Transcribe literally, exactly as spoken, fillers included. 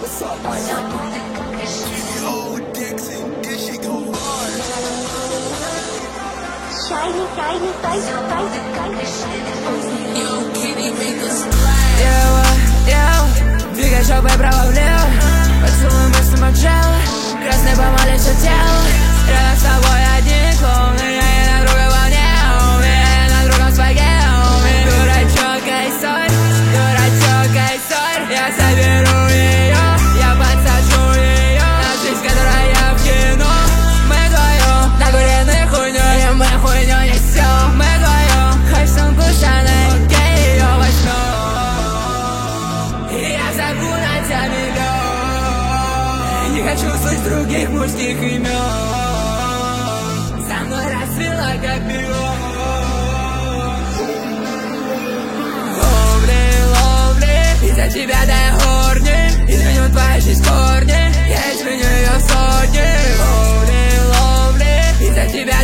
Shiny, shiny, shiny, shiny, shiny. Ева, ева, двигай жопой право-влево. Поцелуй мышцы Маджелла, красной помоле все тело. Рядом с тобой одни клоуны, я и на друга волне, уверен на другом спаге. Дурачок, эй, сорь, дурачок, эй, сорь. Я соберу ее, я подсажу ее на жизнь, которая в кино. Мы вдвоем накурены хуйней, и мы хуйню несем. Мы вдвоем, хоть сумку Шанель, окей, ее возьмем. И я забуду на тебя миллион. Не хочу слышать других мужских имен. Со мной расцвела как пион. Ловли, ловли, из-за тебя да я хорни. Изменю твою жизнь корни, я изменю ее сотни. Ловли, ловли, из-за тебя